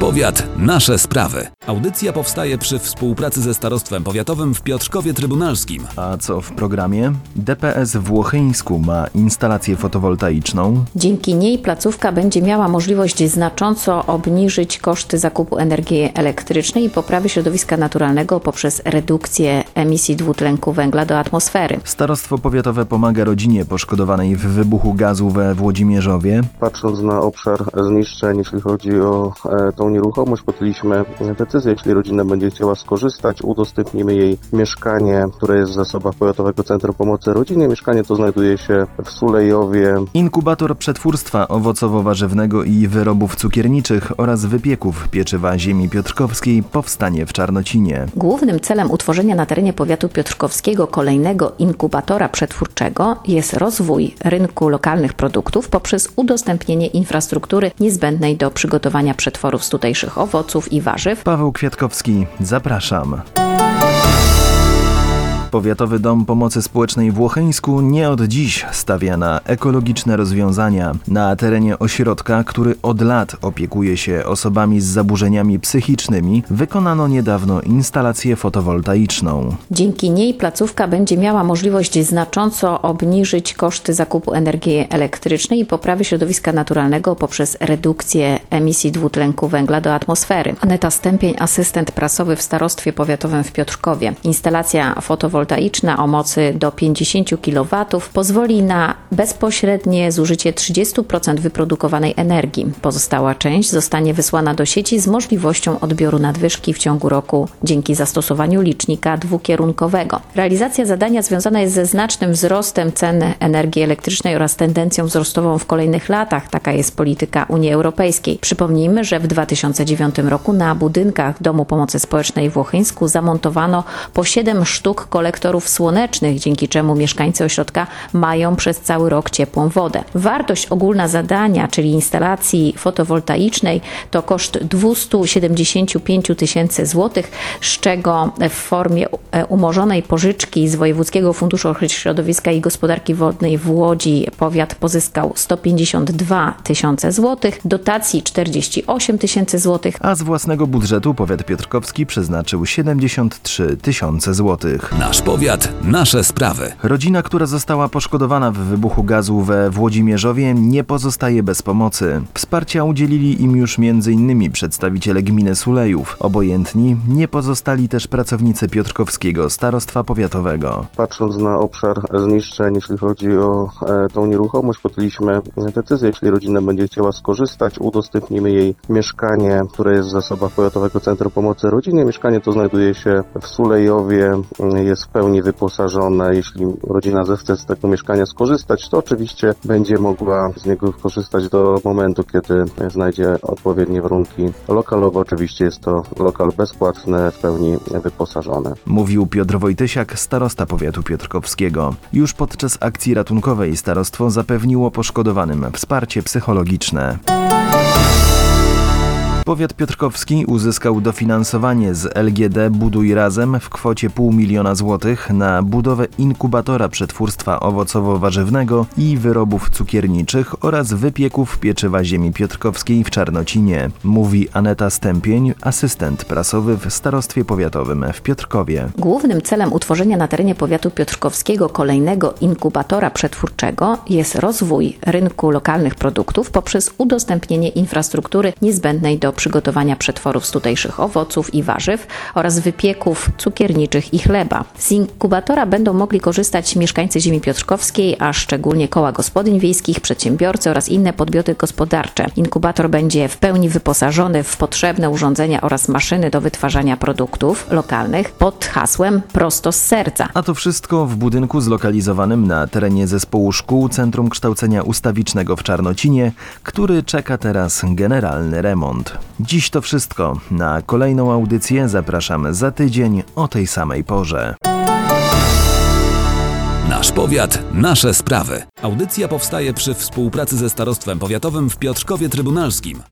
powiat, nasze sprawy. Audycja powstaje przy współpracy ze Starostwem Powiatowym w Piotrkowie Trybunalskim. A co w programie? DPS w Włocheńsku ma instalację fotowoltaiczną. Dzięki niej placówka będzie miała możliwość znacząco obniżyć koszty zakupu energii elektrycznej i poprawy środowiska naturalnego poprzez redukcję emisji dwutlenku węgla do atmosfery. Starostwo Powiatowe pomaga rodzinie poszkodowanej w wybuchu gazu we Włodzimierzowie. Patrząc na obszar zniszczeń, jeśli chodzi o tą nieruchomość, podjęliśmy decyzję, jeśli rodzina będzie chciała skorzystać, udostępnimy jej mieszkanie, które jest w zasobach Powiatowego Centrum Pomocy Rodzinie. Mieszkanie to znajduje się w Sulejowie. Inkubator przetwórstwa owocowo-warzywnego i wyrobów cukierniczych oraz wypieków pieczywa ziemi piotrkowskiej powstanie w Czarnocinie. Głównym celem utworzenia na terenie powiatu piotrkowskiego kolejnego inkubatora przetwórczego jest rozwój rynku lokalnych produktów poprzez udostępnienie infrastruktury niezbędnej do przygotowania przetworów z tutejszych owoców i warzyw. Paweł Kwiatkowski, zapraszam. Powiatowy Dom Pomocy Społecznej w Włocheńsku nie od dziś stawia na ekologiczne rozwiązania. Na terenie ośrodka, który od lat opiekuje się osobami z zaburzeniami psychicznymi, wykonano niedawno instalację fotowoltaiczną. Dzięki niej placówka będzie miała możliwość znacząco obniżyć koszty zakupu energii elektrycznej i poprawy środowiska naturalnego poprzez redukcję emisji dwutlenku węgla do atmosfery. Aneta Stępień, asystent prasowy w Starostwie Powiatowym w Piotrkowie. Instalacja fotowoltaiczna o mocy do 50 kW pozwoli na bezpośrednie zużycie 30% wyprodukowanej energii. Pozostała część zostanie wysłana do sieci z możliwością odbioru nadwyżki w ciągu roku dzięki zastosowaniu licznika dwukierunkowego. Realizacja zadania związana jest ze znacznym wzrostem cen energii elektrycznej oraz tendencją wzrostową w kolejnych latach. Taka jest polityka Unii Europejskiej. Przypomnijmy, że w 2009 roku na budynkach Domu Pomocy Społecznej w Włocheńsku zamontowano po 7 sztuk kolektorów słonecznych, dzięki czemu mieszkańcy ośrodka mają przez cały rok ciepłą wodę. Wartość ogólna zadania, czyli instalacji fotowoltaicznej, to koszt 275 000 złotych, z czego w formie umorzonej pożyczki z Wojewódzkiego Funduszu Ochrony Środowiska i Gospodarki Wodnej w Łodzi powiat pozyskał 152 000 złotych, dotacji 48 000 złotych, a z własnego budżetu powiat piotrkowski przeznaczył 73 000 złotych. Nasz powiat, nasze sprawy. Rodzina, która została poszkodowana w wybuchu gazu we Włodzimierzowie, nie pozostaje bez pomocy. Wsparcia udzielili im już m.in. przedstawiciele gminy Sulejów. Obojętni nie pozostali też pracownicy Piotrkowskiego Starostwa Powiatowego. Patrząc na obszar zniszczeń, jeśli chodzi o tą nieruchomość, podjęliśmy decyzję, jeśli rodzina będzie chciała skorzystać, udostępnimy jej mieszkanie, które jest w zasobach Powiatowego Centrum Pomocy Rodzinie. Mieszkanie to znajduje się w Sulejowie, jest w pełni wyposażone. Jeśli rodzina zechce z tego mieszkania skorzystać, to oczywiście będzie mogła z niego korzystać do momentu, kiedy znajdzie odpowiednie warunki lokalowe. Oczywiście jest to lokal bezpłatny, w pełni wyposażony. Mówił Piotr Wojtysiak, starosta powiatu piotrkowskiego. Już podczas akcji ratunkowej starostwo zapewniło poszkodowanym wsparcie psychologiczne. Powiat piotrkowski uzyskał dofinansowanie z LGD Buduj Razem w kwocie 500 000 złotych na budowę inkubatora przetwórstwa owocowo-warzywnego i wyrobów cukierniczych oraz wypieków pieczywa ziemi piotrkowskiej w Czarnocinie, mówi Aneta Stępień, asystent prasowy w Starostwie Powiatowym w Piotrkowie. Głównym celem utworzenia na terenie powiatu piotrkowskiego kolejnego inkubatora przetwórczego jest rozwój rynku lokalnych produktów poprzez udostępnienie infrastruktury niezbędnej do przygotowania przetworów z tutejszych owoców i warzyw oraz wypieków cukierniczych i chleba. Z inkubatora będą mogli korzystać mieszkańcy ziemi piotrkowskiej, a szczególnie koła gospodyń wiejskich, przedsiębiorcy oraz inne podmioty gospodarcze. Inkubator będzie w pełni wyposażony w potrzebne urządzenia oraz maszyny do wytwarzania produktów lokalnych pod hasłem Prosto z serca. A to wszystko w budynku zlokalizowanym na terenie zespołu szkół Centrum Kształcenia Ustawicznego w Czarnocinie, który czeka teraz generalny remont. Dziś to wszystko. Na kolejną audycję zapraszam za tydzień o tej samej porze. Nasz powiat, nasze sprawy. Audycja powstaje przy współpracy ze Starostwem Powiatowym w Piotrkowie Trybunalskim.